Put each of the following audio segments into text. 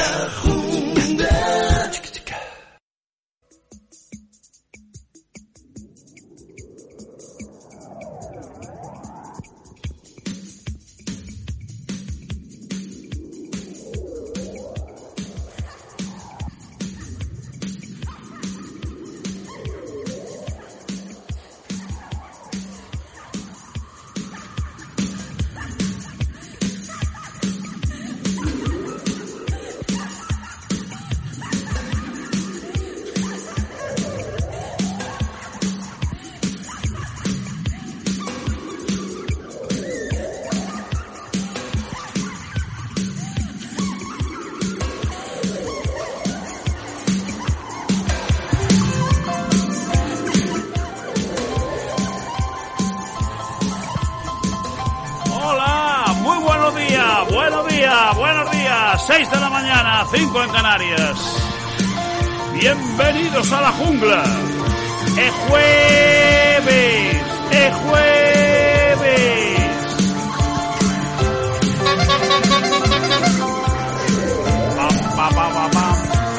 La jungla. Buenos días, 6 de la mañana, 5 en Canarias. Bienvenidos a la jungla. ¡Es jueves! ¡Es jueves! Pam, pam, pam, pam, pam.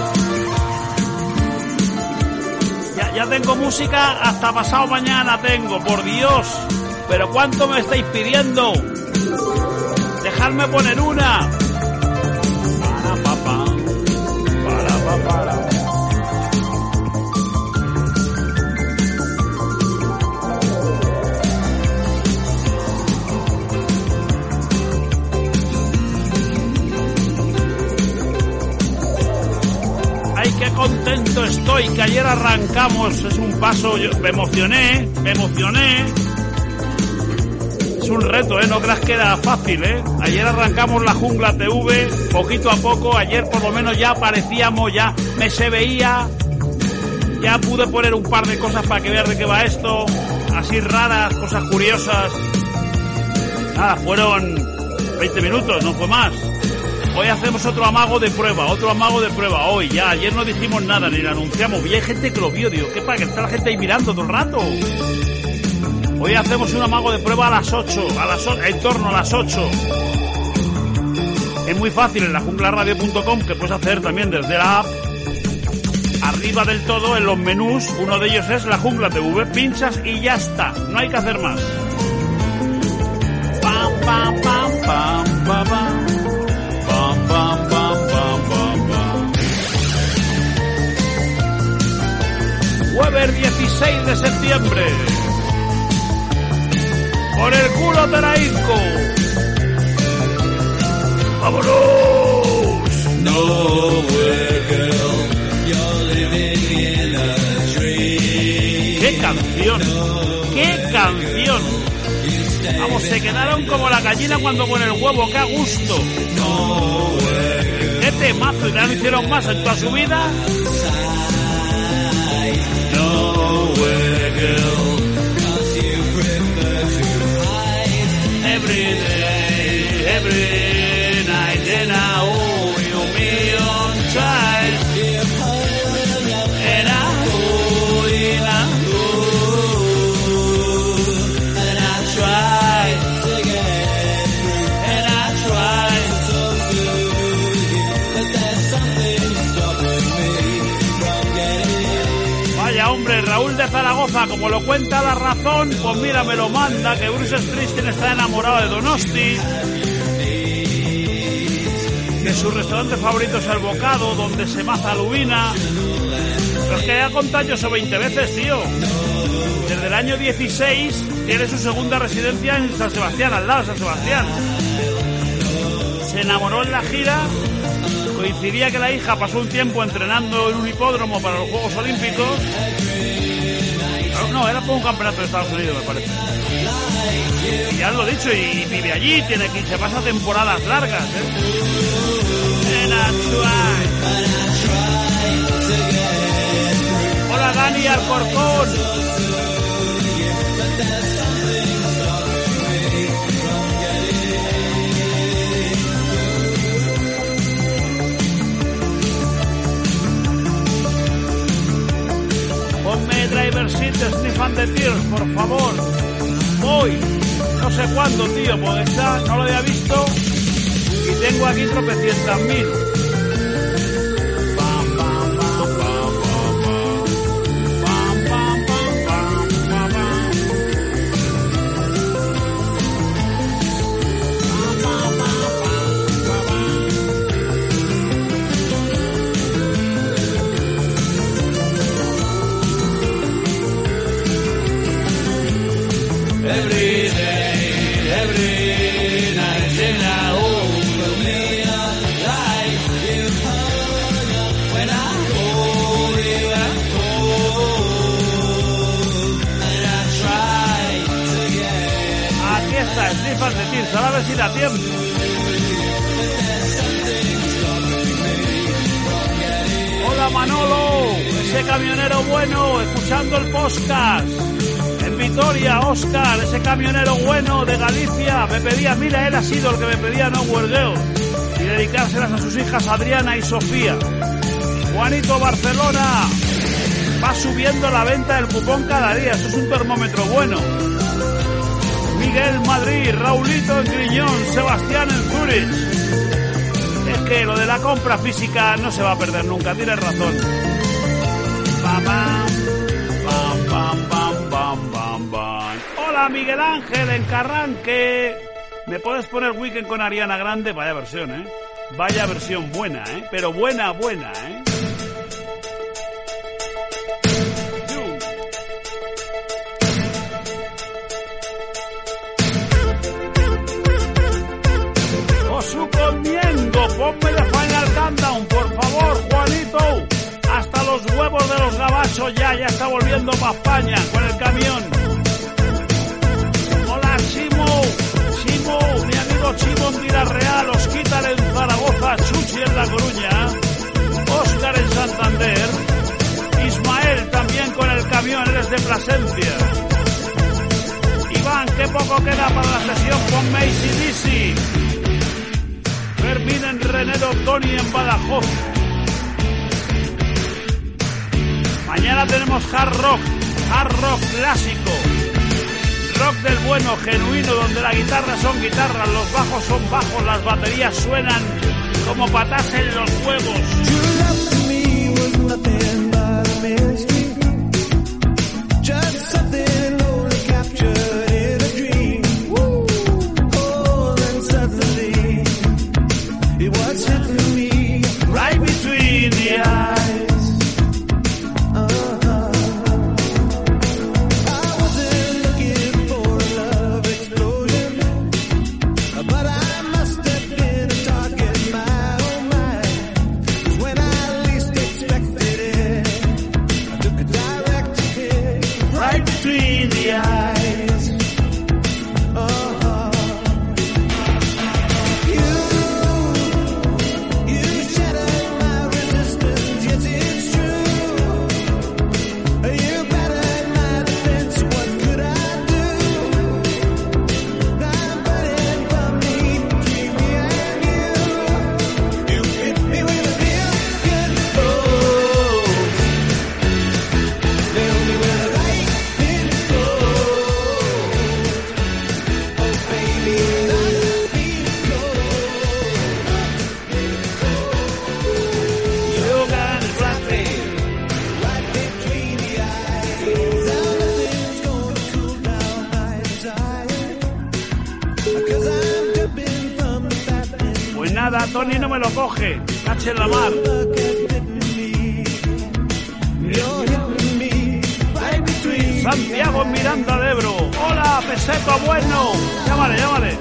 Ya tengo música hasta pasado mañana tengo, por Dios. Pero ¿cuánto me estáis pidiendo? Dejadme poner una. Para papá. Para. Ay, qué contento estoy que ayer arrancamos. Es un paso. Me emocioné. Es un reto, no creas que era fácil, Ayer arrancamos la Jungla TV, poquito a poco, ayer por lo menos ya aparecíamos, ya se veía, ya pude poner un par de cosas para que veas de qué va esto, así raras, cosas curiosas. Nada, fueron 20 minutos, no fue más. Hoy hacemos otro amago de prueba, hoy ya, ayer no dijimos nada, ni lo anunciamos, y hay gente que lo vio, digo, ¿qué pasa? Que está la gente ahí mirando todo el rato. Hoy hacemos un amago de prueba a las 8, en torno a las 8. Es muy fácil en lajunglaradio.com, que puedes hacer también desde la app. Arriba del todo, en los menús, uno de ellos es la Jungla TV. Pinchas y ya está, no hay que hacer más. Pam, pam, pam, pam, pam, pam. Pam, pam, pam, pam, pam, pam. Jueves 16 de septiembre. Por el culo te la hinco. ¡Vámonos! Nowhere, girl, you're living in a dream. ¡Qué canción! Vamos, se quedaron como la gallina cuando pone el huevo. ¡Qué a gusto! ¡Qué temazo! ¿Y ya no hicieron más en toda su vida? Nowhere, girl. Every night and I owe you a million times, and I owe, and I try to get through, and I try to but there's something stopping me from getting. Vaya hombre, Raúl de Zaragoza, como lo cuenta La Razón, pues mira, me lo manda, que Bruce Springsteen está enamorado de Donosti, que su restaurante favorito es el Bocado, donde se maza lubina. Pero es que ya he contado yo eso 20 veces, tío. Desde el año 16 tiene su segunda residencia en San Sebastián, al lado de San Sebastián. Se enamoró en la gira, coincidía que la hija pasó un tiempo entrenando en un hipódromo para los Juegos Olímpicos. No, era por un campeonato de Estados Unidos, me parece. Y ya lo he dicho, y vive allí, se pasa temporadas largas, Hola Dani Alcorcón. Ponme Driver Seat de Sniff and the Tears, por favor. Voy. No sé cuándo, tío, porque no lo había visto y tengo aquí tropecientas mil. infantil, a ver si da tiempo. Hola Manolo, ese camionero bueno, escuchando el podcast. En Vitoria, Óscar, ese camionero bueno de Galicia, me pedía, mira, él ha sido el que me pedía Nowhere Girl y dedicárselas a sus hijas Adriana y Sofía. Juanito, Barcelona, va subiendo la venta del cupón cada día, esto es un termómetro bueno. Miguel, Madrid, Raulito en Griñón, Sebastián en Zurich. Es que lo de la compra física no se va a perder nunca, tienes razón. Pam, pam, pam, pam, pam, pam, pam. Hola Miguel Ángel en Carranque. ¿Me puedes poner Weekend con Ariana Grande? Vaya versión, ¿eh? Vaya versión buena, ¿eh? Pero buena, ¿eh? Osu comiendo, ponme de Final Countdown, por favor, Juanito. Hasta los huevos de los gabachos ya está volviendo para España con el camión. Hola Chimo, mi amigo Chimo en Villarreal, Osquitar en Zaragoza, Chuchi en La Coruña, Óscar en Santander, Ismael también con el camión, eres de Plasencia. Iván, qué poco queda para la sesión con Macy Dizzy. Fermín en Renedo, Tony en Badajoz. Mañana tenemos hard rock clásico, rock del bueno, genuino, donde las guitarras son guitarras, los bajos son bajos, las baterías suenan como patas en los huevos. Right between the eyes. Tony no me lo coge, cache en la mar. Santiago en Miranda de Ebro. Hola, Peseto bueno. Llámale.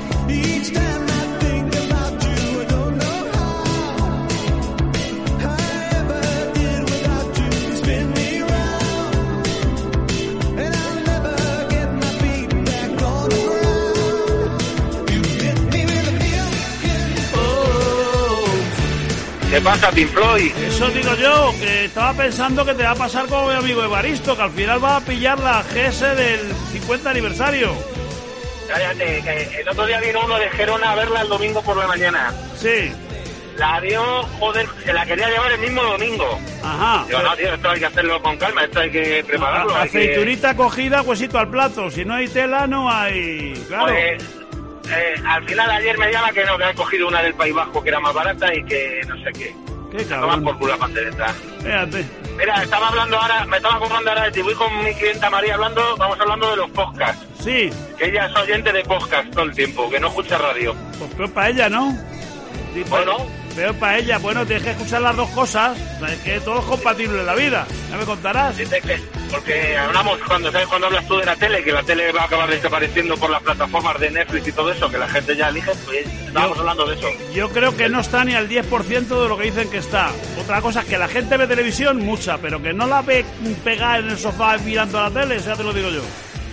¿Qué pasa, Pink Floyd? Eso digo yo, que estaba pensando que te va a pasar como mi amigo Evaristo, que al final va a pillar la GS del 50 aniversario. Cállate, que el otro día vino uno de Gerona a verla el domingo por la mañana. Sí. La dio, joder, se la quería llevar el mismo domingo. Ajá. Digo, no, tío, esto hay que hacerlo con calma, esto hay que prepararlo. Aceitunita cogida, huesito al plato. Si no hay tela, no hay... Claro. Pues, al final ayer me llama que no, que he cogido una del País Vasco que era más barata y que no sé qué. Qué cabrón. Toman por culo la pandereta. Fíjate. Mira, me estaba acordando ahora de ti, voy con mi clienta María vamos hablando de los podcasts. Sí. Que ella es oyente de podcast todo el tiempo, que no escucha radio. Pues peor para ella, ¿no? Sí, bueno. Peor para ella, bueno, tienes que escuchar las dos cosas, es que todo es compatible en la vida, ya me contarás. Porque hablamos, cuando hablas tú de la tele, que la tele va a acabar desapareciendo por las plataformas de Netflix y todo eso, que la gente ya elige, pues estábamos hablando de eso. Yo creo que no está ni al 10% de lo que dicen que está. Otra cosa es que la gente ve televisión, mucha, pero que no la ve pegada en el sofá mirando a la tele, eso ya te lo digo yo.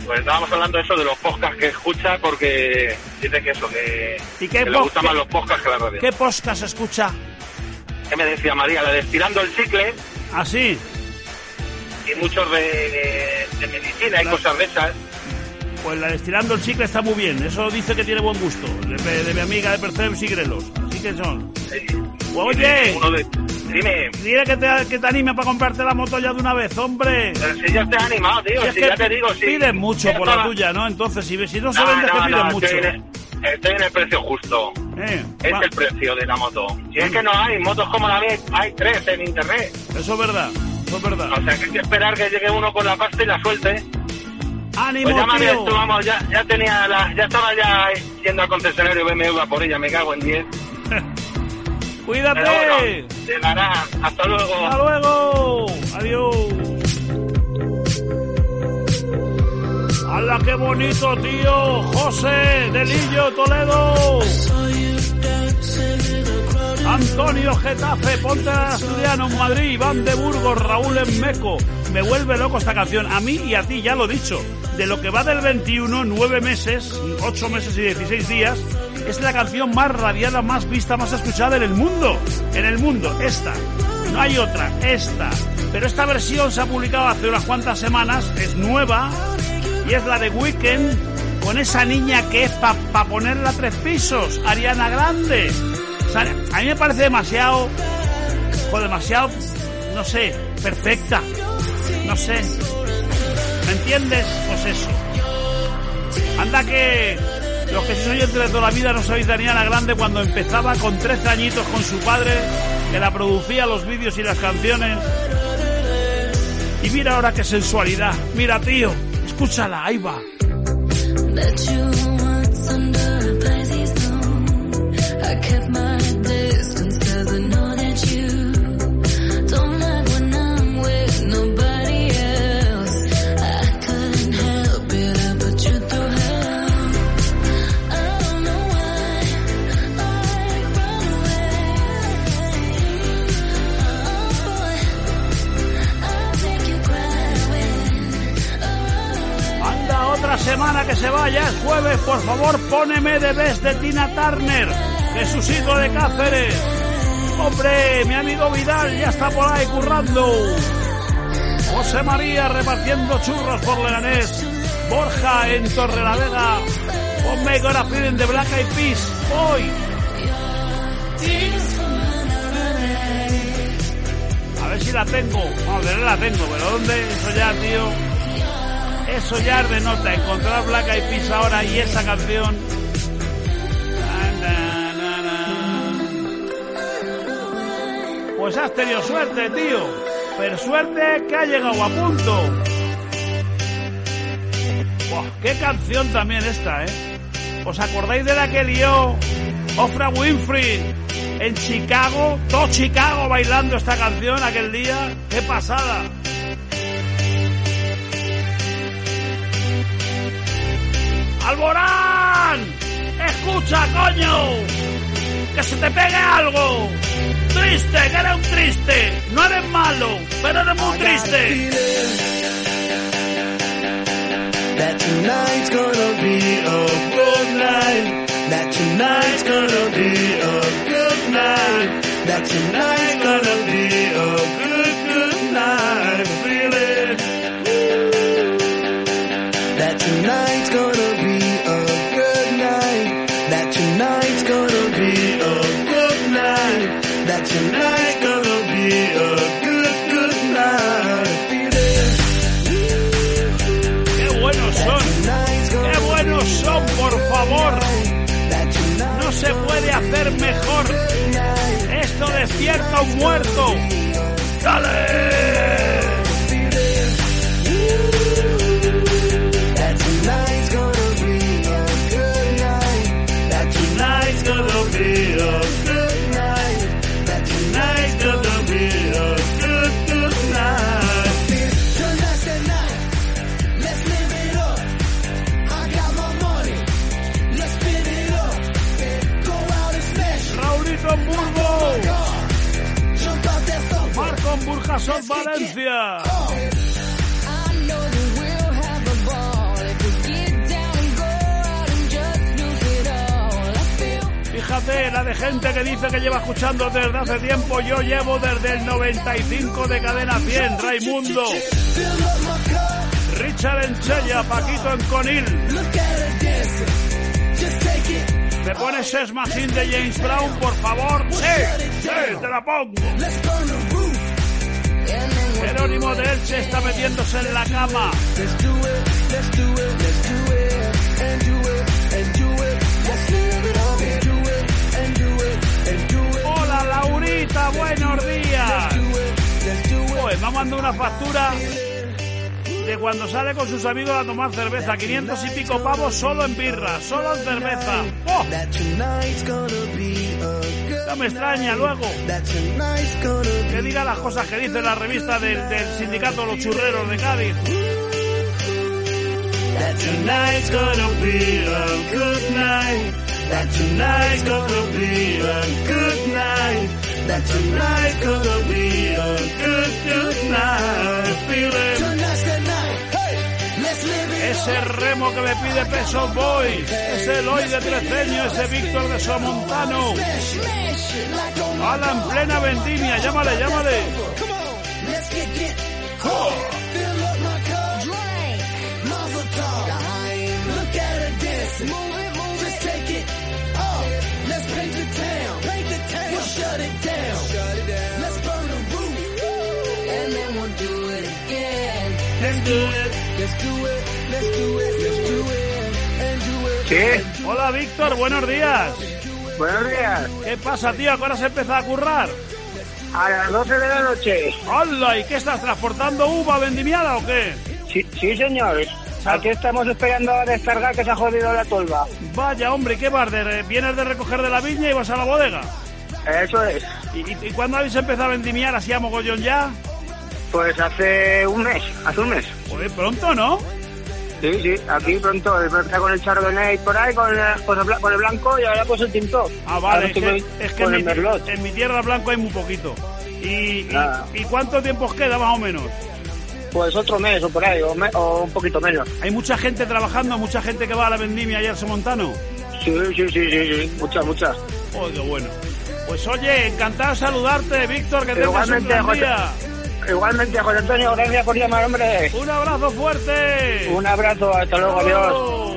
Pues estábamos hablando de eso, de los podcasts que escucha, porque dice que eso, ¿Y que le gustan más los podcasts que la radio. ¿Qué podcast escucha? ¿Qué me decía María? La de Estirando el Chicle. ¿Ah, sí? Y muchos de medicina y cosas de esas. Pues la de Estirando el Chicle está muy bien. Eso dice que tiene buen gusto. De mi amiga de Percebes y Grelos. Así que son. Sí. Oye, dime. dile que te anime para comprarte la moto ya de una vez, hombre. Pero si ya te has animado, tío. Si Si es ya que te digo, si pides mucho por la tuya, ¿no? Entonces, si no se vende, que pides mucho. Estoy en el precio justo. Es el precio de la moto. Si es que no hay motos como la mía, hay 3 en internet. Eso es verdad, eso es verdad. O sea que hay que esperar que llegue uno con la pasta y la suelte. ¡Ánimo, pues ya me había tío! hecho, vamos, ya estaba ya yendo al concesionario BMW a por ella, me cago en 10. ¡Cuídate! Pero bueno, llegará. Hasta luego. ¡Hasta luego! ¡Adiós! ¡Hala, qué bonito, tío! ¡José, de Lillo, Toledo! Antonio, Getafe, Ponte Asturiano, en Madrid, Iván de Burgos, Raúl en Meco. Me vuelve loco esta canción, a mí y a ti, ya lo he dicho. De lo que va del 21, 9 meses, 8 meses y 16 días, es la canción más radiada, más vista, más escuchada en el mundo. En el mundo, esta. No hay otra, esta. Pero esta versión se ha publicado hace unas cuantas semanas, es nueva, y es la de Weekend, con esa niña que es para ponerla a 3 pisos, Ariana Grande. O sea, a mí me parece demasiado, no sé, perfecta, no sé, ¿me entiendes? Pues eso. Anda que los que sois oyentes de toda la vida no sabéis de Ariana Grande cuando empezaba con 13 añitos con su padre, que la producía los vídeos y las canciones. Y mira ahora qué sensualidad, mira tío, escúchala, ahí va. I kept my distance 'cause I know that you don't like when I'm with nobody else. I couldn't help it, I put you through hell. I don't know why I run away. Oh boy, I'll make you cry. Anda, otra semana que se vaya, es jueves, por favor, póneme The Best de Tina Turner. Jesucito de Cáceres. Hombre, mi amigo Vidal ya está por ahí currando. José María repartiendo churros por Leganés. Borja en Torrelavega. Ponme Gora Feeling de Black Eyed Peas. Hoy. A ver si la tengo. No, la tengo, pero ¿dónde? Eso ya, tío. Eso ya es de nota. Encontrar Black Eyed Peas ahora y esa canción. Pues has tenido suerte, tío. Pero suerte que ha llegado a punto. Wow, qué canción también esta, ¿eh? ¿Os acordáis de la que lió Oprah Winfrey en Chicago? Todo Chicago bailando esta canción aquel día. ¡Qué pasada! ¡Alborán! ¡Escucha, coño! ¡Que se te pegue algo! Triste, que eres un triste. No eres malo, pero eres muy triste. That tonight's gonna be a good night. That tonight's gonna be a good night. That tonight's gonna be a good night. Feel it. That tonight's gonna be a good night. That tonight's gonna be a good night. That tonight gonna be a good night. ¡Qué buenos son! ¡Qué buenos son, por favor! No se puede hacer mejor. Esto despierta a un muerto. ¡Dale! That tonight's gonna be a good night. That tonight's gonna be a good night. Tonight's gonna be a good night. Tonight's the night. Let's live it up. I got my money. Let's spin it up. Go out and smash. Raulito en Burgos. Marco en Burjasot, Valencia. fíjate, la de gente que dice que lleva escuchando desde hace tiempo. Yo llevo desde el 95 de Cadena 100. Raimundo, Richard en Chella, Paquito en Conil. ¿Me pones Sex Machine de James Brown, por favor? Sí, te la pongo. Jerónimo de Elche está metiéndose en la cama. Hola Laurita, buenos días. Pues me ha mandado una factura de cuando sale con sus amigos a tomar cerveza, 500 y pico pavos solo en birra, solo en cerveza. ¡Oh! No me extraña luego que diga las cosas que dice la revista del sindicato Los Churreros de Cádiz. That tonight's gonna be a good night. That tonight's gonna be a good night. That tonight's gonna be a good night. Tonight's the night. Hey, let's live it. Ese Remo que me pide Pesos Boys, ese Eloy de Treceño, ese Víctor de Somontano. Hala en plena vendimia, llámale. Oh. Sí. Hola Víctor, buenos días. Buenos días. ¿Qué pasa, tío? ¿A qué hora se empieza a currar? A las 12 de la noche. ¡Hola! ¿Y qué estás transportando uva vendimiada o qué? Sí, señor. Aquí estamos esperando a descargar que se ha jodido la tolva. Vaya, hombre, ¿qué vas? ¿Vienes de recoger de la viña y vas a la bodega? Eso es. ¿Y cuándo habéis empezado a vendimiar así a mogollón ya? Pues hace un mes. Joder, pronto, ¿no? Sí, aquí pronto. Está con el chardonnay por ahí, con el blanco y ahora pues el tinto. Ah, vale, es que en mi tierra blanco hay muy poquito. ¿Y cuánto tiempo os queda más o menos? Pues otro mes o por ahí, o un poquito menos. ¿Hay mucha gente trabajando, mucha gente que va a la vendimia allá al Somontano? Sí, mucha. Oh, qué bueno. Pues oye, encantado de saludarte, Víctor, que tengas un gran día. Igualmente, José Antonio, gracias por llamar, hombre. Un abrazo fuerte. Un abrazo, hasta luego, adiós.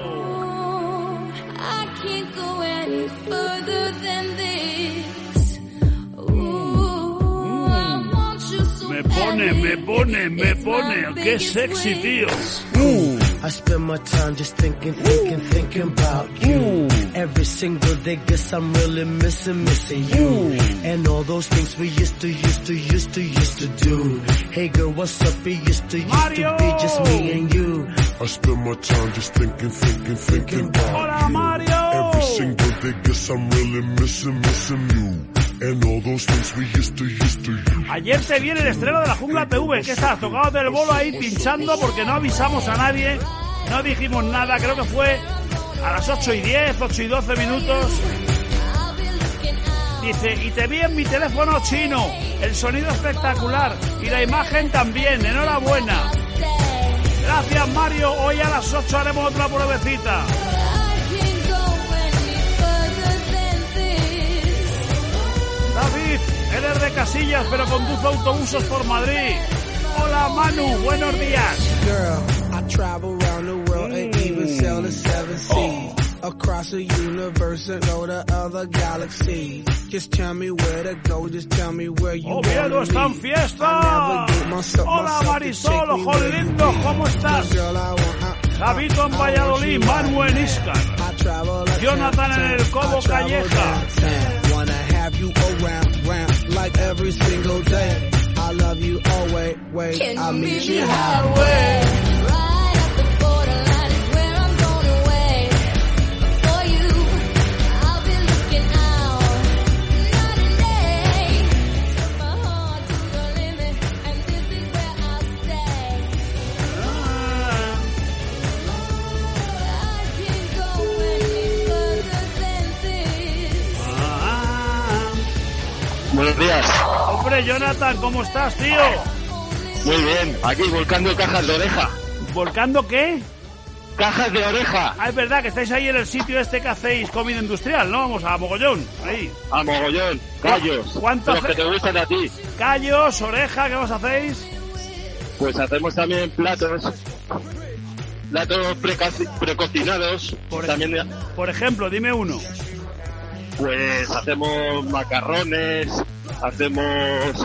Me pone. Qué sexy, tío. I spend my time just thinking about you. Every single day, guess I'm really missing you. And all those things we used to do. Hey girl, what's up? It used to be just me and you. I spend my time just thinking about Hola, you. Mario. Every single day, guess I'm really missing you. And all those things we used to do. Ayer te viene el estreno de la Jungla TV. ¿Qué estás? Tocado del bolo ahí pinchando porque no avisamos a nadie. No dijimos nada. Creo que fue a las 8:10, 8:12 minutos. Dice, y te vi en mi teléfono chino. El sonido espectacular. Y la imagen también. Enhorabuena. Gracias, Mario. Hoy a las 8 haremos otra pruebecita. David, eres de Casillas, pero conduce autobuses por Madrid. Hola, Manu, buenos días. Girl, I travel around the world and even sail the 7 seas. Across the universe and go to other galaxies. Just tell me where to go, just tell me where you want to Oviedo está en fiesta. Hola, Marisol, ojo lindo, ¿cómo estás? Javito en Valladolid, Manu en Iscar. Jonathan en el Cobo Calleja. Have you around like every single day. I love you always. Wait, I'll meet you halfway. Right at the borderline is where I'm gonna wait for you. I'll be looking out night and day. Take my heart to the limit, and this is where I'll stay. I can't go any further than this. Buenos días. Hombre, Jonathan, ¿cómo estás, tío? Muy bien, aquí volcando cajas de oreja. ¿Volcando qué? cajas de oreja. Ah, es verdad que estáis ahí en el sitio este que hacéis comida industrial, ¿no? Vamos a mogollón, ahí. A mogollón, callos. ¿Cuánto los que te gustan a ti. Callos, oreja, ¿qué os hacéis? Pues hacemos también platos precocinados. Por ejemplo, dime uno. Pues hacemos macarrones, hacemos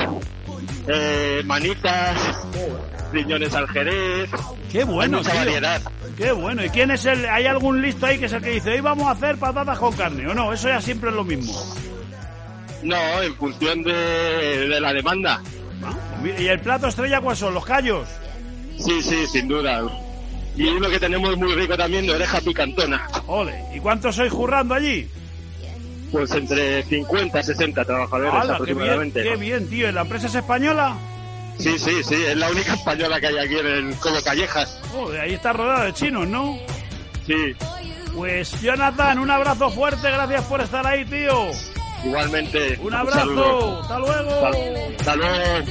manitas, riñones al jerez. Qué bueno, mucha tío. variedad. Qué bueno. ¿Y quién es el? ¿Hay algún listo ahí que es el que dice, hoy vamos a hacer patatas con carne? ¿O no? Eso ya siempre es lo mismo. No, en función de la demanda. ¿Y el plato estrella cuál son? ¿Los callos? Sí, sin duda. Y uno que tenemos muy rico también de oreja picantona. Ole. ¿Y cuántos sois currando allí? Pues entre 50 y 60 trabajadores. ¡Hala, aproximadamente. qué bien, tío! ¿Y la empresa es española? Sí, es la única española que hay aquí en el Como Callejas. Joder, ahí está rodeada de chinos, ¿no? Sí. Pues Jonathan, un abrazo fuerte, gracias por estar ahí, tío. Igualmente. Un abrazo, hasta luego. Hasta luego.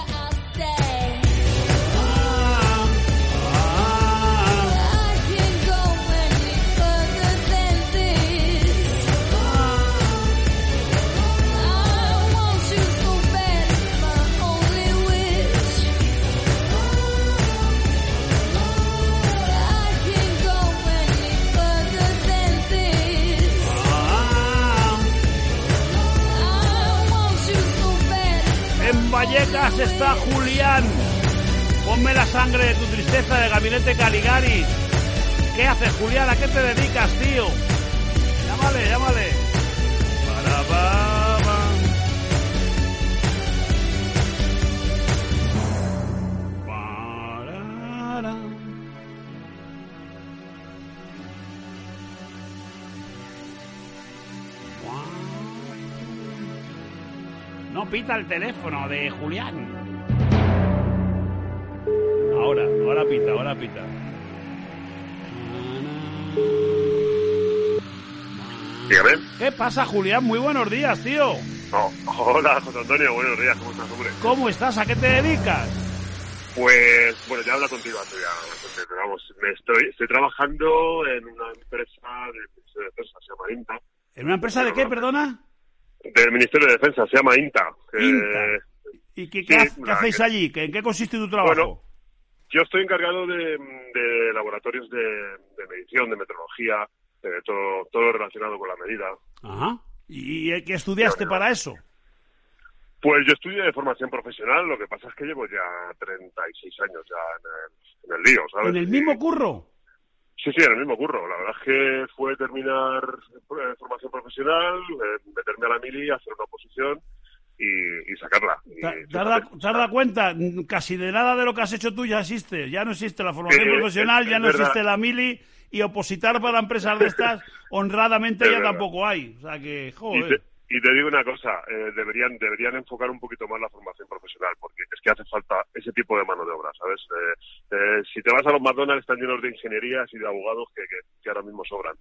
En Vallecas está Julián. Ponme la sangre de tu tristeza de Gabinete Caligari. ¿Qué haces, Julián? ¿A qué te dedicas, tío? Llámale. No pita el teléfono de Julián. Ahora pita. Dígame. ¿Qué pasa, Julián? Muy buenos días, tío. Oh, hola, José Antonio, buenos días, ¿cómo estás, hombre? ¿Cómo estás? ¿A qué te dedicas? Pues, bueno, ya habla contigo antes, pero vamos, estoy trabajando en una empresa del Ministerio de Defensa, se llama INTA. ¿En una empresa de qué, perdona? Del Ministerio de Defensa, se llama INTA. INTA. ¿Y qué hacéis allí? ¿En qué consiste tu trabajo? Bueno, yo estoy encargado de laboratorios de medición, de metrología, todo relacionado con la medida. Ajá. ¿Y qué estudiaste para eso? Pues yo estudié de formación profesional, lo que pasa es que llevo ya 36 años ya en el lío, ¿sabes? ¿En el mismo curro? Sí, en el mismo curro. La verdad es que fue terminar formación profesional, meterme a la mili, hacer una oposición y sacarla. ¿Te has dado cuenta? Casi de nada de lo que has hecho tú ya existe. Ya no existe la formación profesional, ya no existe la mili, y opositar para empresas de estas honradamente ya tampoco hay. O sea que, joder. Y te digo una cosa, deberían enfocar un poquito más la formación profesional, porque es que hace falta ese tipo de mano de obra, ¿sabes? Si te vas a los McDonald's están llenos de ingenierías y de abogados que ahora mismo sobran,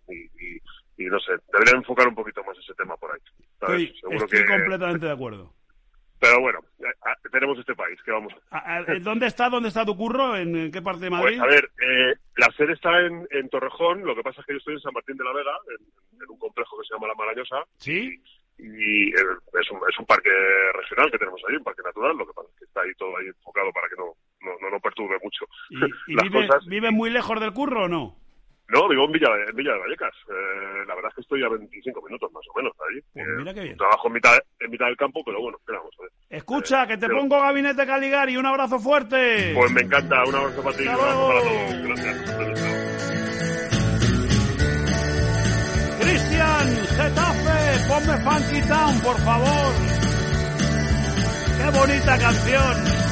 y no sé, deberían enfocar un poquito más ese tema por ahí, ¿sabes? Estoy completamente de acuerdo. Pero bueno, tenemos este país, ¿qué vamos a hacer? ¿Dónde está tu curro? ¿En qué parte de Madrid? Pues a ver, la sede está en Torrejón, lo que pasa es que yo estoy en San Martín de la Vega, en un complejo que se llama La Marañosa. ¿Sí? Y es un parque regional que tenemos ahí, un parque natural, lo que pasa es que está ahí todo ahí enfocado para que no perturbe mucho. ¿Y vive muy lejos del curro o no? No, vivo en Villa de Vallecas. La verdad es que estoy a 25 minutos más o menos ahí. Pues mira qué bien. Trabajo en mitad del campo, pero bueno, ¿qué vamos a ver? Escucha, que te pongo Gabinete Caligari, un abrazo fuerte. Pues me encanta, un abrazo para ti, un abrazo para todos. Gracias. Cristian, Getafe, ponme Funky Town, por favor. Qué bonita canción.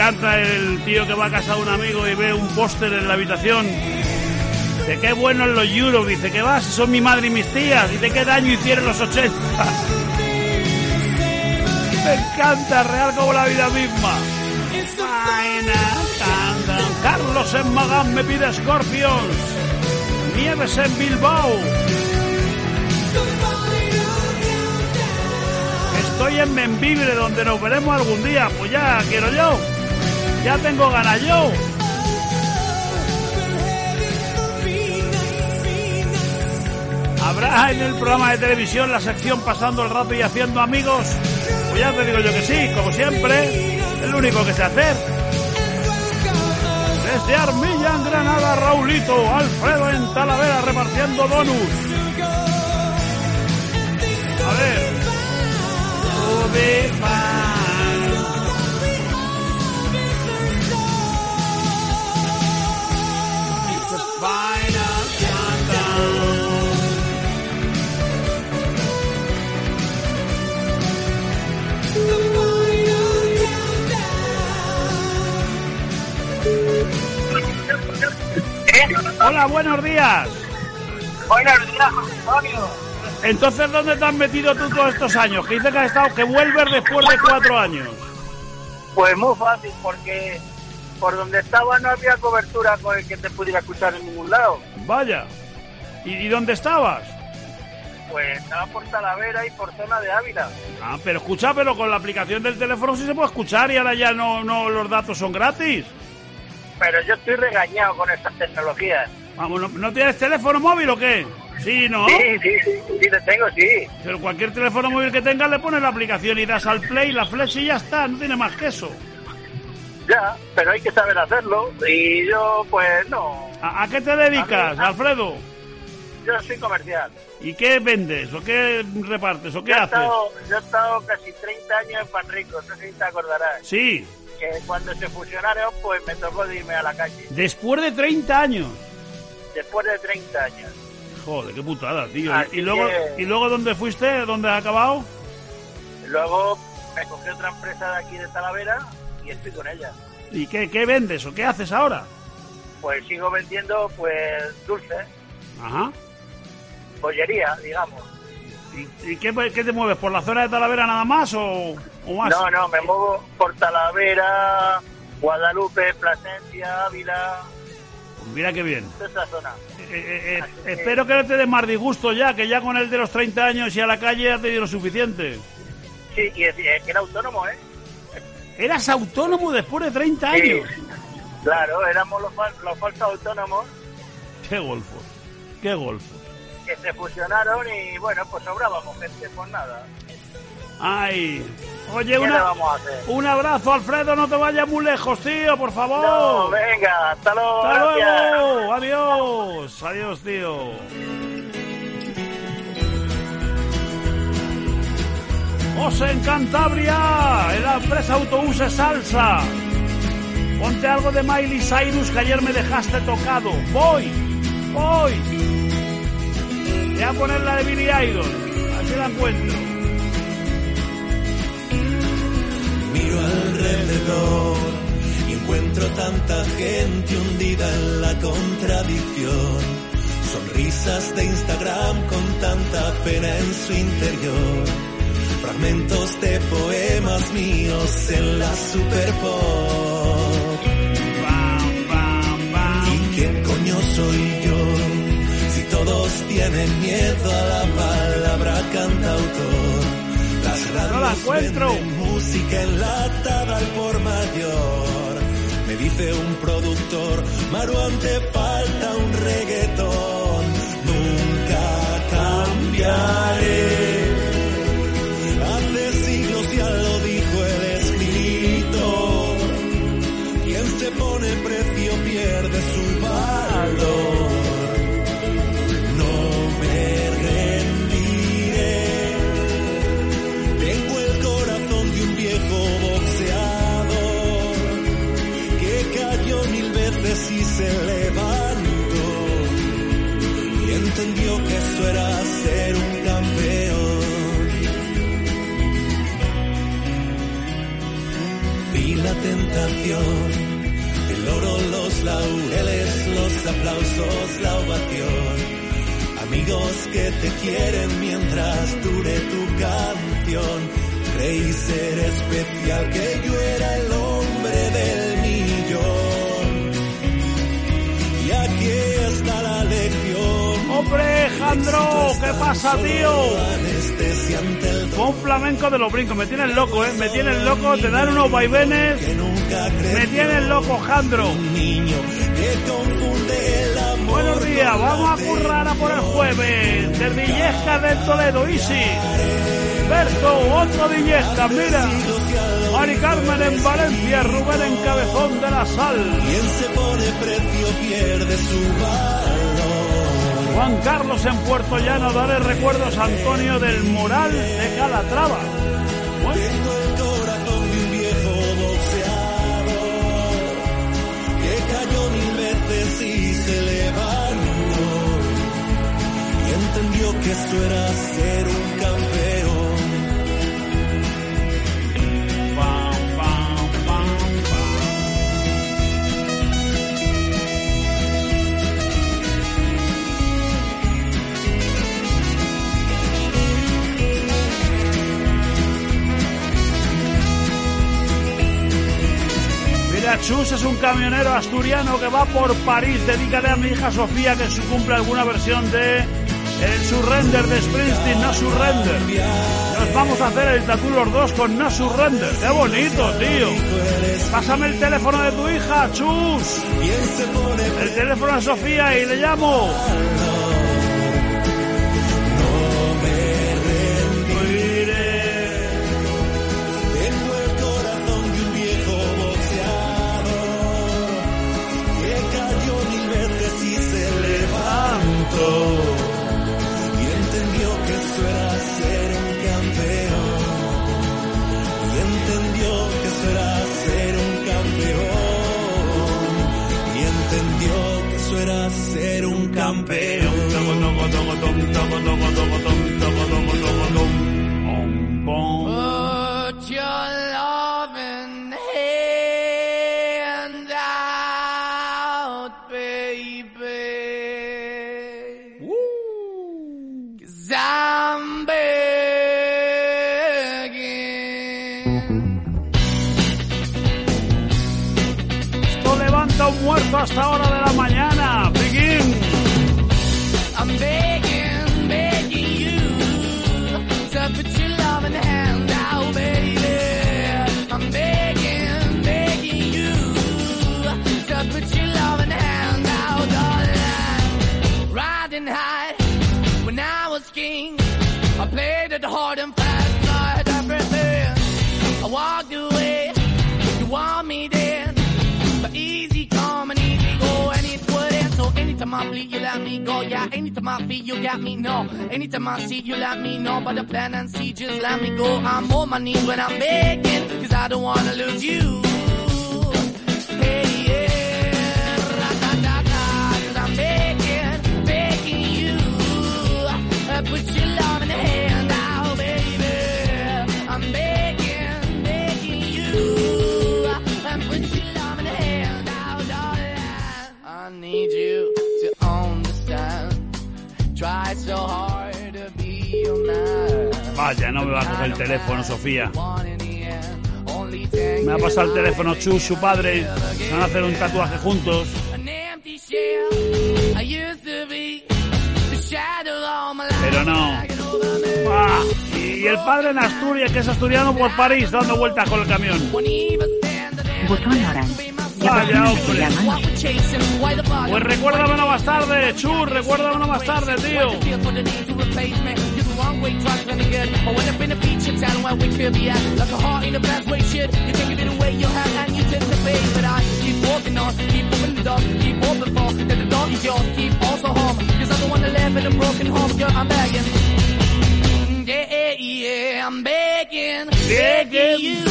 encanta el tío que va a casa de un amigo y ve un póster en la habitación. Dice, qué buenos los Euros. Dice, ¿qué vas? Son mi madre y mis tías. Dice, ¿qué daño hicieron los 80? Me encanta, real como la vida misma. Carlos en Magán me pide Scorpions. Nieves en Bilbao. Estoy en Membibre, donde nos veremos algún día. Pues ya quiero yo. Ya tengo ganas yo. ¿Habrá en el programa de televisión la sección Pasando el Rato y Haciendo Amigos? Pues ya te digo yo que sí, como siempre. Es lo único que sé hacer. Desde Armilla en Granada, Raulito. Alfredo en Talavera repartiendo donuts. A ver. Hola, buenos días. Buenos días, Antonio. Entonces, ¿dónde te has metido tú todos estos años? Que dices que has estado, que vuelves después de 4 años. Pues muy fácil, porque por donde estaba no había cobertura con el que te pudiera escuchar en ningún lado. Vaya. ¿Y dónde estabas? Pues estaba por Talavera y por zona de Ávila. Ah, pero escucha, pero con la aplicación del teléfono sí se puede escuchar y ahora ya no los datos son gratis. Pero yo estoy regañado con estas tecnologías. Vamos, ¿no tienes teléfono móvil o qué? Sí, ¿no? Sí, lo tengo, sí. Pero cualquier teléfono móvil que tengas le pones la aplicación y das al play, la flecha y ya está, no tiene más que eso. Ya, pero hay que saber hacerlo y yo pues no. ¿A qué te dedicas, Alfredo? Yo soy comercial. ¿Y qué vendes o qué repartes o qué haces? Yo he estado casi 30 años en Panrico, no sé si te acordarás. Sí. Que cuando se fusionaron pues me tocó de irme a la calle. Después de 30 años. Después de 30 años. Joder, qué putada, tío. ¿Y luego dónde fuiste? ¿Dónde has acabado? Luego me cogí otra empresa de aquí de Talavera y estoy con ella. ¿Y qué vendes o qué haces ahora? Pues sigo vendiendo pues dulces. Ajá. Bollería, digamos. ¿Y qué te mueves? ¿Por la zona de Talavera nada más o más? No, me muevo por Talavera, Guadalupe, Plasencia, Ávila. Mira qué bien. Esa zona. Espero que no te des más disgusto ya, que ya con el de los 30 años y a la calle ya te dio lo suficiente. Sí, y era autónomo, ¿eh? ¿Eras autónomo después de 30 años? Sí, claro, éramos los falsos autónomos. Qué golfos, qué golfos. Que se fusionaron y bueno, pues sobrábamos gente, pues nada. Ay, oye, ¿Qué le vamos a hacer? Un abrazo, Alfredo, no te vayas muy lejos, tío, por favor. No, venga, hasta luego. Hasta gracias. luego, adiós, tío. José en Cantabria, en la empresa Autobuses Salsa. Ponte algo de Miley Cyrus que ayer me dejaste tocado. Voy. Voy a poner la de Billy Idol, así la encuentro. Miro alrededor y encuentro tanta gente hundida en la contradicción. Sonrisas de Instagram con tanta pena en su interior. Fragmentos de poemas míos en la Superpop. ¿Y quién coño soy yo? Si todos tienen miedo a la palabra cantautor. Las radios venden música enlatada al por mayor. Me dice un productor, Maruán, te falta un reggaetón. Nunca cambiaré. Hace siglos ya lo dijo el escritor. Quien se pone precio pierde su valor. Y se levantó y entendió que eso era ser un campeón. tentación. El oro, los laureles, los aplausos, la ovación. Amigos que te quieren mientras dure tu canción. Creí ser especial, que yo era el hombre del millón. Y aquí está la lección. ¡Hombre, Jandro! ¿Qué pasa, tío? Con flamenco de los brincos. Me tienes loco, me tienes loco. Te dan unos vaivenes. Me tienes loco, Jandro. Buenos días, vamos a currar a por el jueves. Del Villescas del Toledo, Easy. Berto, otro Villescas, mira. Mari Carmen en Valencia, Rubén en Cabezón de la Sal. Quien se pone precio pierde su valor. Juan Carlos en Puerto Llano, daré recuerdos a Antonio del Moral de Calatrava. Bueno. Tengo el corazón de un viejo boxeador que cayó 1000 veces y se levantó y entendió que eso era ser un campeón. Chus es un camionero asturiano que va por París. Dedícale a mi hija Sofía que cumple alguna versión de el Surrender de Springsteen, No Surrender. Nos vamos a hacer el tatú los dos con No Surrender. ¡Qué bonito, tío! Pásame el teléfono de tu hija, Chus. El teléfono de Sofía y le llamo. Y entendió que eso era ser un campeón. Y entendió que eso era ser un campeón. Y entendió que eso era ser un campeón. Put your loving hand out, baby. I'm begging. Esto levanta un muerto hasta ahora de la mañana. Begin. I'm begging, begging you to put your loving hand out, baby. I'm begging, begging you to put your loving hand out, darling. Riding high when I was king. I played it hard and fast, I had everything. I walked away, you want me then. But easy come and easy go, and it wouldn't. So anytime I bleed, you let me go. Yeah, anytime I feel, you got me, no. Anytime I see, you let me know. But the plan and see, just let me go. I'm on my knees when I'm begging, cause I don't wanna lose you. Hey, yeah, ra-da-da-da, cause I'm begging, begging you. Put your love in the hand out, baby. I'm begging, begging you. And put your love in the hand out, darling. I need you to understand. Try so hard to be your man. Vaya, no me va a coger el teléfono, Sofía. Me ha pasado el teléfono Chus, su padre. Se van a hacer un tatuaje juntos. Pero no. ¡Ah! Y el padre en Asturias, que es asturiano por París, dando vueltas con el camión. Botón orange. Vaya, hombre. Pues recuérdamelo más tarde, Chus, recuérdamelo más tarde, tío. Yeah, I'm begging, begging.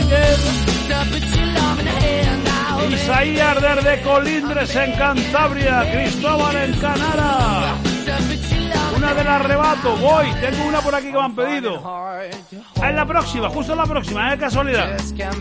Isaías desde Colindres en Cantabria, Cristóbal en Canara. Un una del arrebato. Voy, tengo una por aquí que me han pedido. En la próxima, justo en la próxima, es casualidad.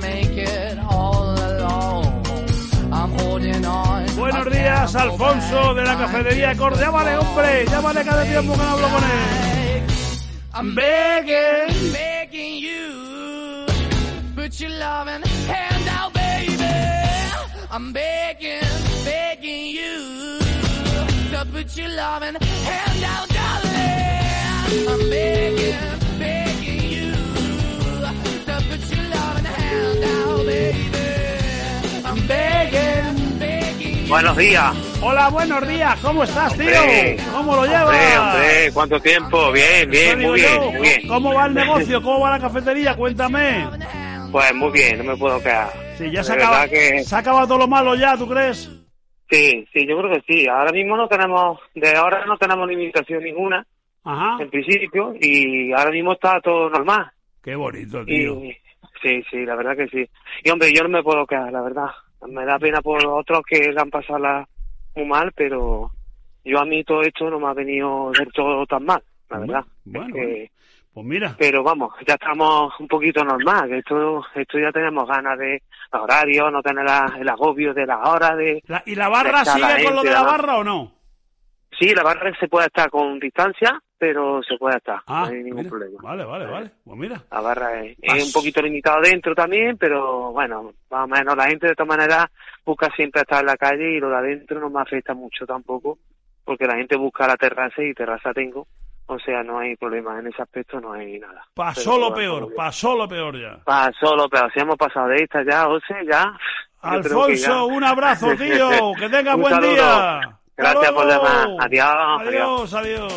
Buenos días, Alfonso de la cafetería Cor. Llámale, hombre, llámale, cada tiempo que no hablo con él. I'm begging you, put your loving hand out, baby. I'm begging you, to put your loving hand out, darling. I'm begging you, to put your loving hand out, baby. I'm begging. Buenos días. Hola, buenos días. ¿Cómo estás, tío? Hombre, ¿Cómo lo llevas? Hombre, ¿cuánto tiempo? Bien, muy bien. ¿Cómo va el negocio? ¿Cómo va la cafetería? Cuéntame. Pues muy bien, no me puedo quedar. Sí, ya se ha acabado todo lo malo ya, ¿tú crees? Sí, yo creo que sí. Ahora mismo no tenemos limitación ninguna. Ajá. En principio, y ahora mismo está todo normal. Qué bonito, tío. Sí, la verdad que sí. Y hombre, yo no me puedo quedar, la verdad. Me da pena por otros que le han pasado muy mal, pero yo a mí todo esto no me ha venido del todo tan mal, la verdad. Bueno, pues mira. Pero vamos, ya estamos un poquito normal, que esto ya tenemos ganas de horario, no tener el agobio de las horas de... ¿Y la barra sigue con lo de la barra o no? Sí, la barra se puede estar con distancia, pero se puede estar, no hay ningún problema. Vale. Pues mira. La barra es un poquito limitado dentro también, pero bueno, más o menos la gente de todas maneras busca siempre estar en la calle y lo de adentro no me afecta mucho tampoco, porque la gente busca la terraza y terraza tengo, o sea, no hay problema, en ese aspecto no hay nada. Pasó lo peor ya. Pasó lo peor, si hemos pasado de esta ya, ya. Alfonso, un abrazo, tío, que tengas buen saludo. Día. Gracias por llamar. Adiós.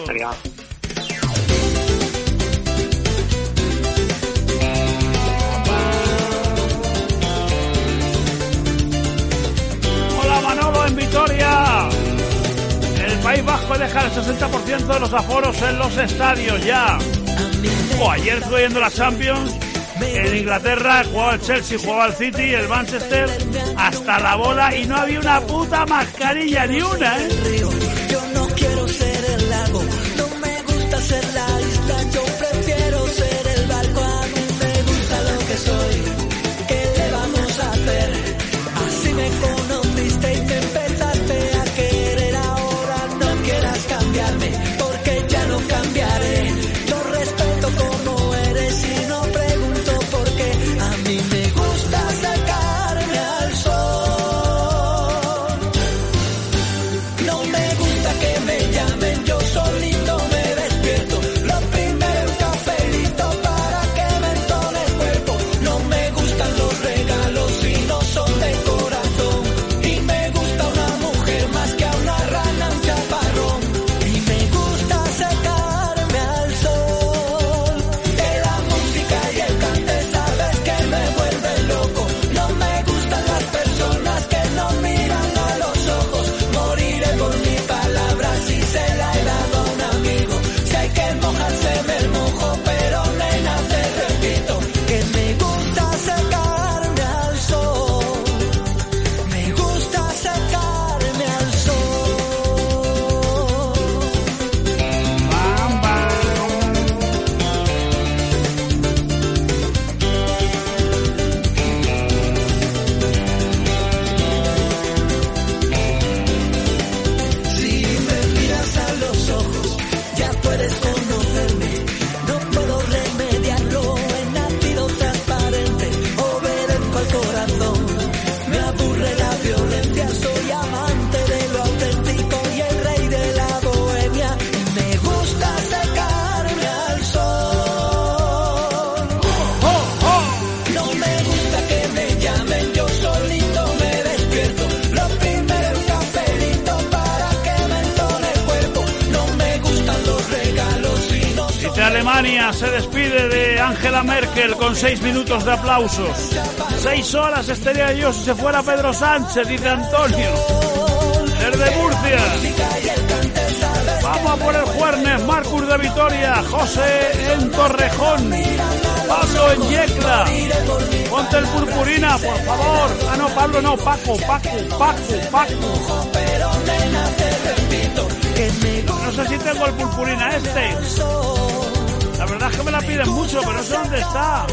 Hola, Manolo, en Vitoria. El País Vasco deja el 60% de los aforos en los estadios ya. Ayer estuve viendo la Champions. En Inglaterra jugaba el Chelsea, jugaba el City, el Manchester, hasta la bola, y no había una puta mascarilla, ni una, ¿eh? Yo no quiero ser el lago, no me gusta ser la isla, yo prefiero ser el barco, a mí me gusta lo que soy, ¿qué le vamos a hacer? Así me conociste y me empezaste a querer, ahora no quieras cambiarme, porque ya no cambiaré, yo respeto como eres y no pregunto por qué, a mí me gusta sacarme al sol, no me gusta que me llamen, yo solito me despierto, lo primero el cafelito para que me entone el cuerpo, no me gustan los regalos si no son de corazón, y me gusta una mujer más que a una rana, un chaparrón, y me gusta secarme al sol, de la música y el cante sabes que me vuelve loco, no me gustan las personas que no miran a los ojos, moriré por mi palabra si se la he dado a un amigo, si hay que mojarse me mojo, pero nena te repito, que me gusta secarme al sol, me gusta secarme al sol. Si me miras a los ojos, ya puedes conocerme. No puedo remediarlo, he nacido transparente, obedezco al corazón. Me aburre la violencia, soy amante de lo auténtico y el rey de la bohemia. Me gusta secarme al sol. No me gusta que me llamen, yo solito me despierto. Lo primero el cafelito para que me entone el cuerpo. No me gustan los regalos si no son... Dice Alemania, se despide de Angela Merkel con 6 minutos de aplausos. 6 horas estaría yo si se fuera Pedro Sánchez, dice Antonio. Desde Murcia. Vamos a por el Juernes, Marcus de Vitoria, José en Torrejón, Pablo en Yecla. Ponte el purpurina, por favor. Pablo no, Paco. Pero nena te repito, que me No sé si tengo el purpurina este. La verdad es que me la piden mucho, pero no sé dónde está.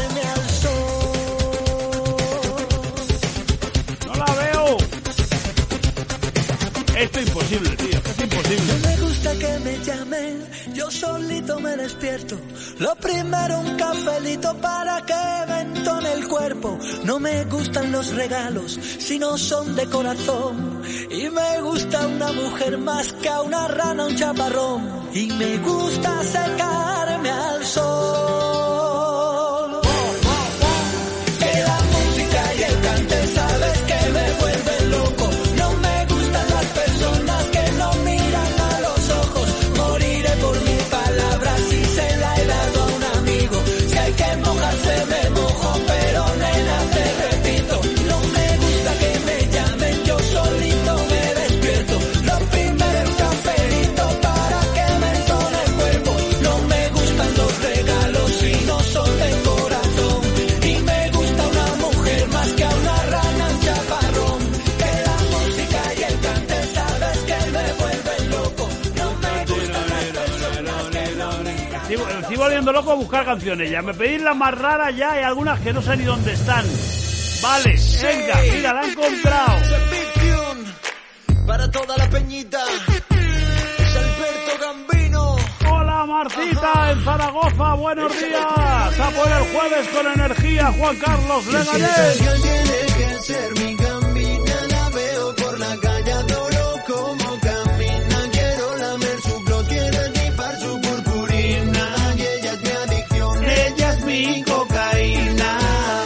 No la veo. Esto es imposible, tío. Es imposible. No me gusta que me llamen, yo solito me despierto. Lo primero un cafelito para que me entone el cuerpo. No me gustan los regalos si no son de corazón. Y me gusta una mujer más que a una rana, un chaparrón. Y me gusta secarme al sol. Que la música y el cante sabes que me vuelven loco. No me gustan las personas que no miran a los ojos. Moriré por mis palabras si se la he dado a un amigo. Si hay que mojarse me mojo, pero nena te repito, no me gusta que me llamen, yo solito me despierto. Lo primero un cafelito para que me entone el cuerpo. No me gustan los regalos si no son de corazón. Y me gusta una mujer más que a una rana, un chaparrón. Que la música y el cante sabes que me vuelven loco. No me gustan las personas que no miran. Estoy volviendo loco a buscar canciones ya. Me pedís las más raras ya, hay algunas que no sé ni dónde están. Vale, venga, mira, la he encontrado. Para toda la peñita, es Alberto Gambino. Hola Marcita, en Zaragoza, buenos días. A por el jueves con energía, Juan Carlos Leganés. Tiene que ser mi Gambina, la veo por la calle, adoro como camina. Quiero lamer su flor, quiero chipar su purpurina. Y ella es mi adicción, ella es mi cocaína.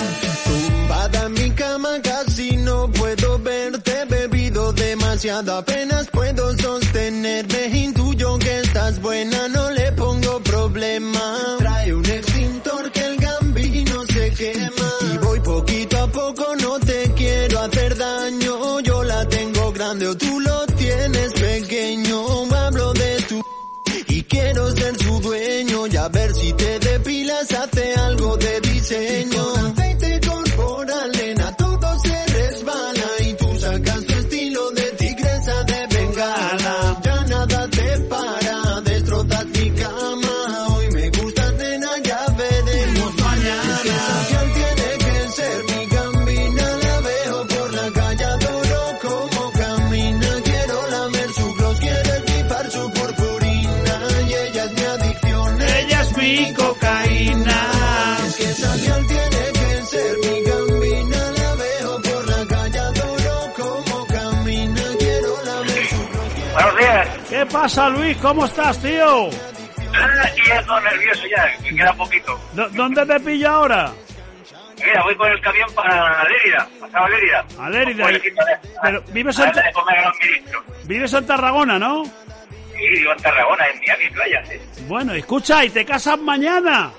Tumbada en mi cama casi no puedo verte, bebido demasiado, apenas puedo sostenerme. Intuyo que estás buena, no le pongo problema. Trae un extintor que el Gambino se quema. Y voy poquito a poco, no te quiero hacer daño. Yo la tengo grande o tú lo tienes pequeño. Hablo de tu y quiero ser su dueño. Y a ver si te depilas, hace algo de diseño. Con aceite corporal, nena, todo se resbala. Y tú sacas tu estilo de tigresa de bengala. Ya nada te para, destrozas mi cama. Hoy me gustas, nena, ya veremos mañana. Esa canción tiene que ser mi Gambina, la veo por la calle, adoro como camina. Quiero lamer su gloss, quiero chipar su purpurina. Y ella es mi adicción, ella es mi cocaína. Es que esa canción tiene que ser mi Gambina, la veo por la calle, adoro como camina. Quiero lamer su gloss. Buenos días. ¿Qué pasa, Luis? ¿Cómo estás, tío? Aquí ando nervioso ya, que queda poquito. ¿Dónde te pillo ahora? Mira, voy con el camión para Lérida, pasaba Lérida. A Lérida. Pero vives a en, de comer a los ministros. vives en Tarragona, ¿no? Sí, vivo en Tarragona, en Miami, playa, sí. Bueno, escucha, ¿y te casas mañana?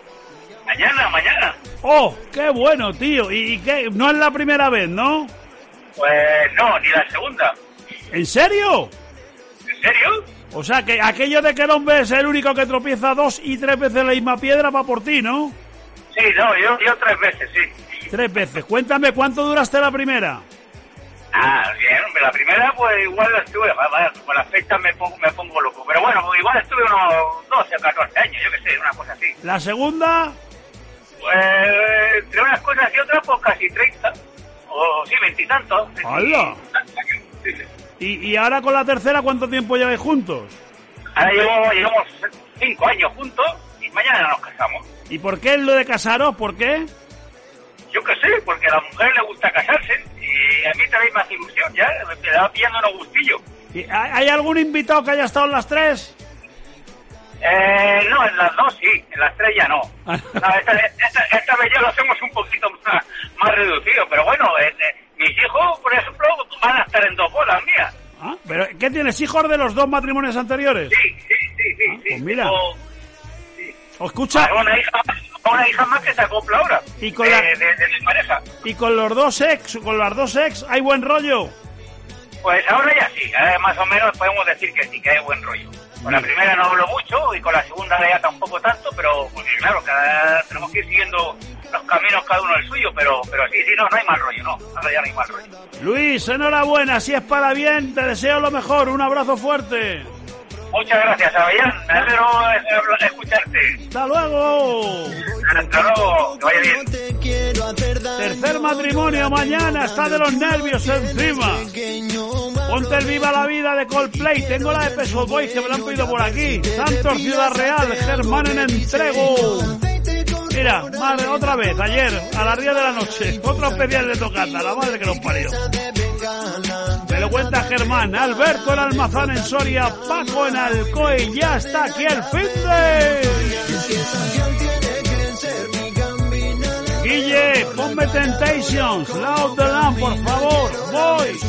Mañana. ¡Oh, qué bueno, tío! ¿Y qué? No es la primera vez, ¿no? Pues no, ni la segunda. ¿En serio? ¿En serio? O sea, que aquello de que el hombre es el único que tropieza 2 y 3 veces la misma piedra va por ti, ¿no? Sí, no, yo 3 veces, sí. 3 veces. Cuéntame, ¿cuánto duraste la primera? Bien, hombre, la primera pues igual estuve, con las fechas me pongo loco. Pero bueno, pues igual estuve unos 12 o 14 años, yo qué sé, una cosa así. ¿La segunda? Pues entre unas cosas y otras, pues casi 30. O sí, 20 y tantos. ¡Hala! Sí, sí. ¿Y ahora con la tercera cuánto tiempo lleváis juntos? Ahora llevamos 5 años juntos y mañana nos casamos. ¿Y por qué lo de casaros? ¿Por qué? Yo qué sé, porque a la mujer le gusta casarse y a mí también más ilusión ya, me va pillando unos gustillos. ¿Y hay algún invitado que haya estado en las 3? No, en las 2 sí, en las 3 ya no. No, esta vez ya lo hacemos un poquito más reducido, pero bueno, mis hijos, por ejemplo, van a estar en 2 bodas mías. ¿Ah? ¿Pero qué tienes, hijos de los 2 matrimonios anteriores? Sí. Pues mira. Sí. ¿O escucha? Una hija más que se acopla ahora. ¿Y con de mi pareja? ¿Y con las dos ex, hay buen rollo? Pues ahora ya sí, más o menos podemos decir que sí, que hay buen rollo. Con la primera no hablo mucho y con la segunda ya tampoco tanto, pero porque claro, tenemos que ir siguiendo los caminos cada uno el suyo, pero sí, no hay mal rollo, no, ahora ya no hay mal rollo. Luis, enhorabuena, si es para bien, te deseo lo mejor, un abrazo fuerte. Muchas gracias, Avellán. Me alegro de escucharte. ¡Hasta luego! Hasta luego, que vaya bien. Tercer matrimonio mañana, está de los nervios encima. Ponte el Viva la Vida de Coldplay. Tengo la de Peso Boys que me la han pedido por aquí. Santos Ciudad Real, Germán en entrego. Mira, madre, otra vez, ayer, a las 10 de la noche, otro especial de tocata, la madre que nos parió. Me lo cuenta Germán, Alberto en Almazán en Soria, Paco en Alcoy, y ya está aquí el finde. Guille, ponme Temptations, Loud the Lamb, por favor, voy.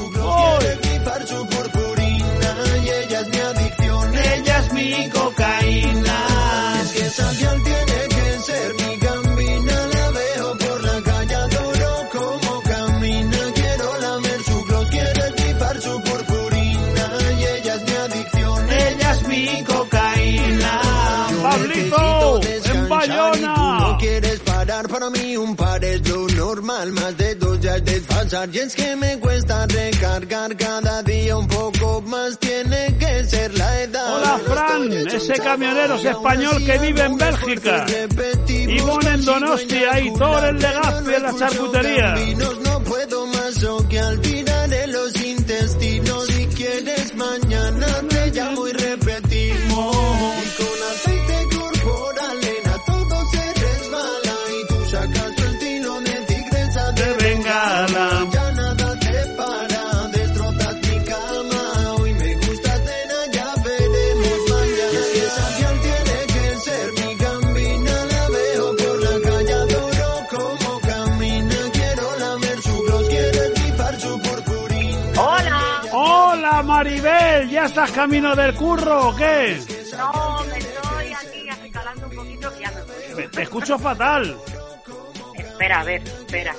Ella es mi cocaína. Es que esa girl tiene que ser mi gambina. La veo por la calle, adoro cómo camina. Quiero lamer su glow, quiero chipar su purpurina. Y ella es mi adicción. Ella es mi cocaína. Pablito, en Bayona. No quieres parar, para mí un par es lo normal. Más de 2 ya es desfasar. Y es que me cuesta recargar cada día un poco más. Tiene que ser la edad. Hola Fran, ese camionero es español que vive en Bélgica. Ivonne en Donostia y Thor en Legazpi en la charcutería. No puedo más o que olvidaré los intestinos. Si quieres mañana te llamo y repetimos. Y con aceite corporal a todo se resbala. Y tú sacas tu estilo de tigresa de bengala. Ya nada te para, destrozas mi cama. Hoy me gusta cena, ya veremos mañana. Es que esa girl tiene que ser mi gambina. La veo por la calle, adoro cómo camina. Quiero lamer su glow, quiero chipar su purpurina. Hola Maribel, ¿ya estás camino del curro o qué? No, me estoy aquí acicalando un poquito que ya me voy. Te escucho fatal. Espera, a ver, espera.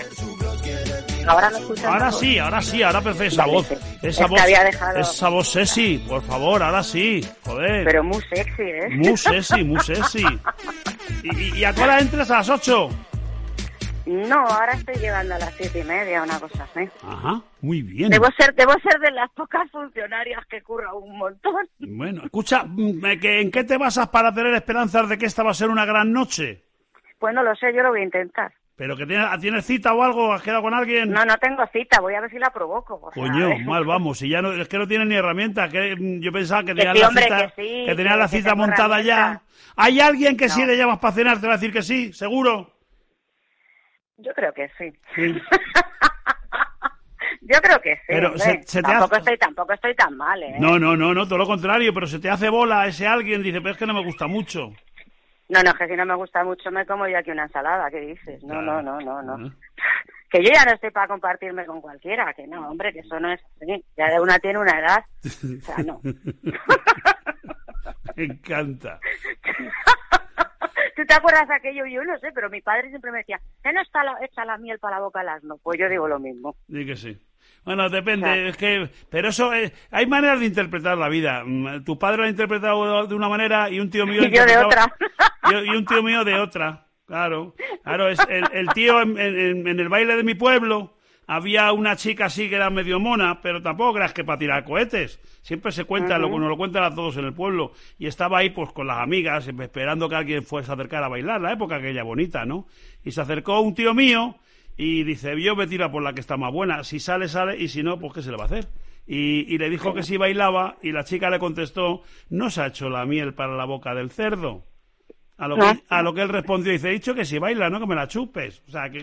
Ahora me escuchas. Ahora sí, ahora perfecto. Esa Vale, voz, sí. esa Es que voz, había dejado- esa voz sexy, por favor, ahora sí, joder. Pero muy sexy, ¿eh? Muy sexy. ¿Y a qué hora entras? ¿A las 8? No, ahora estoy llegando a las 7:30, una cosa así. Ajá, muy bien. Debo ser de las pocas funcionarias que curran un montón. Bueno, escucha, ¿en qué te basas para tener esperanzas de que esta va a ser una gran noche? Pues no lo sé, yo lo voy a intentar. ¿Pero que tienes cita o algo? ¿Has quedado con alguien? No tengo cita, voy a ver si la provoco. O sea, Coño, a ver. mal vamos, si ya no, es que no tienes ni herramientas, que yo pensaba que Que tenías sí, la hombre, cita, que sí, que tenías que- la que cita tengo montada ya. herramientas. ¿Hay alguien que si No. le llamas para cenar te va a decir que sí, seguro? Yo creo que sí. Sí. Yo creo que sí. Pero hombre. se te Tampoco estoy tan mal, ¿eh? No, todo lo contrario, pero se te hace bola ese alguien, dice, pero es que no me gusta mucho. No, que si no me gusta mucho me como yo aquí una ensalada, ¿qué dices? No. Claro. Que yo ya no estoy para compartirme con cualquiera, que no, hombre, que eso no es así. Ya de una tiene una edad, o sea, no. Me encanta. ¿Tú te acuerdas de aquello? Yo no sé, pero mi padre siempre me decía, ¿qué no está echa la miel para la boca al asno? Pues yo digo lo mismo. Sí que sí. Bueno, depende, Claro. es que... Pero eso, hay maneras de interpretar la vida. Tu padre lo ha interpretado de una manera y un tío mío... Y yo de otra. Y un tío mío de otra, claro. Claro, es el tío en el baile de mi pueblo había una chica así que era medio mona, pero tampoco creas que para tirar cohetes. Siempre se cuenta, nos lo cuentan a todos en el pueblo. Y estaba ahí pues con las amigas, esperando que alguien fuese a acercar a bailar, la época aquella bonita, ¿no? Y se acercó un tío mío y dice, yo me tira por la que está más buena. Si sale, sale, y si no, pues ¿qué se le va a hacer? Y le dijo que sí bailaba, y la chica le contestó, no se ha hecho la miel para la boca del cerdo. A lo que él respondió, dice, he dicho que si baila, no que me la chupes. O sea, que...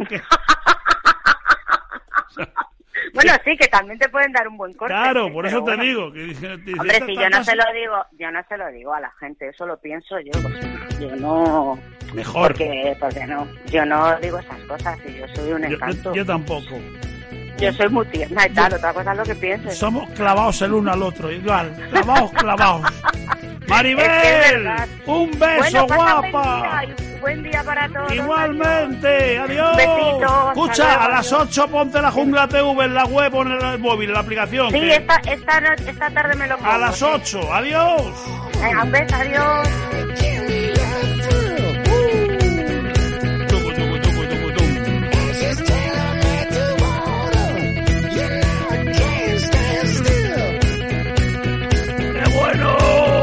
Bueno, sí, que también te pueden dar un buen corte. Claro, ¿sí? por Pero eso te bueno. digo. Hombre, si yo no se lo digo a la gente, eso lo pienso yo. Pues, yo no... Mejor. Porque no, yo no digo esas cosas y yo soy un encanto. Yo tampoco. Yo soy muy tierna y tal, otra cosa es lo que pienses. Somos clavados el uno al otro, igual. Clavados. Maribel, Es que es verdad. un beso, Bueno, pasa guapa. buen día para todos. Igualmente, adiós. Besitos. Escucha, hasta luego, a las 8 ponte la Jungla TV en la web o en el móvil, en la aplicación. Sí, que- esta tarde me lo pongo. A las 8, adiós. Venga, un beso, adiós. ¡Qué bueno!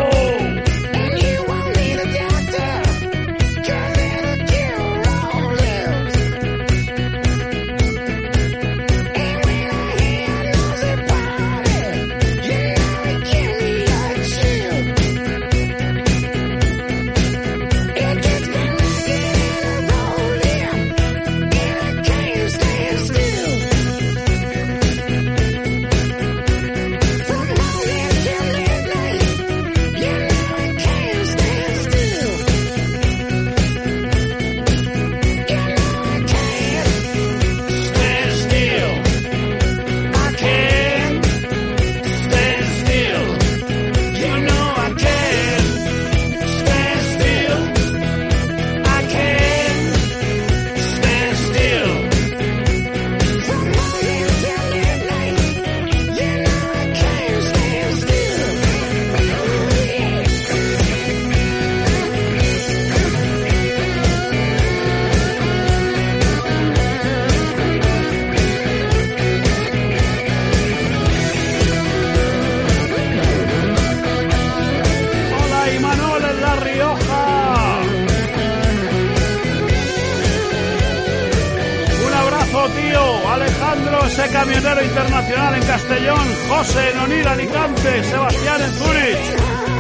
Paco, tío, Alejandro, ese camionero internacional en Castellón, José en Onir, Alicante, Sebastián en Zurich.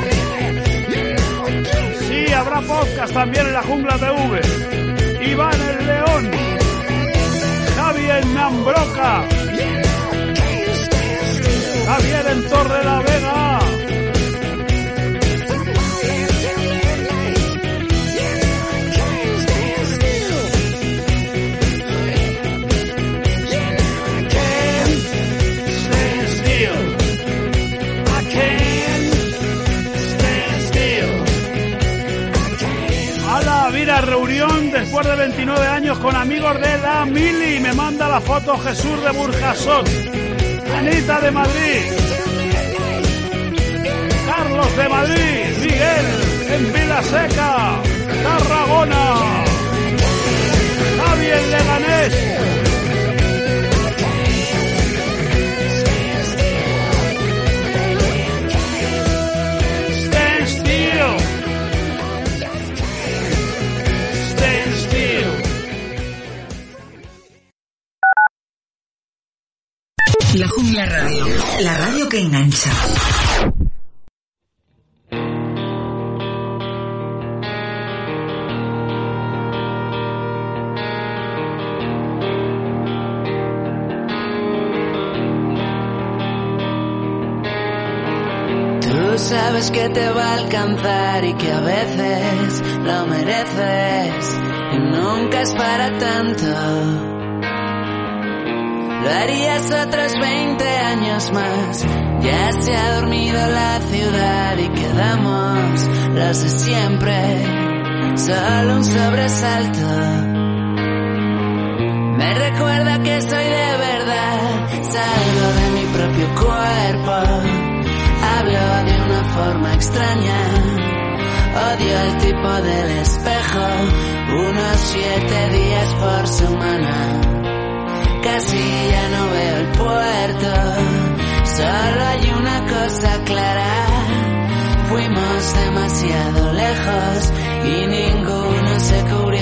Sí, habrá podcast también en la Jungla TV. Iván en León, Javi en Nambroca, Javier en Torre la Vega. Mira, reunión después de 29 años con amigos de la Mili. Me manda la foto Jesús de Burjasot, Anita de Madrid, Carlos de Madrid, Miguel en Vilaseca, Tarragona, Javi en Leganés. La Jungla Radio, la radio que engancha. Tú sabes que te va a alcanzar y que a veces lo mereces y nunca es para tanto. Lo harías otros 20 años más. Ya se ha dormido la ciudad y quedamos los de siempre. Solo un sobresalto. Me recuerda que soy de verdad. Salgo de mi propio cuerpo. Hablo de una forma extraña. Odio el tipo del espejo. Unos 7 días por semana. Casi ya no veo el puerto, solo hay una cosa clara, fuimos demasiado lejos y ninguno se cubrió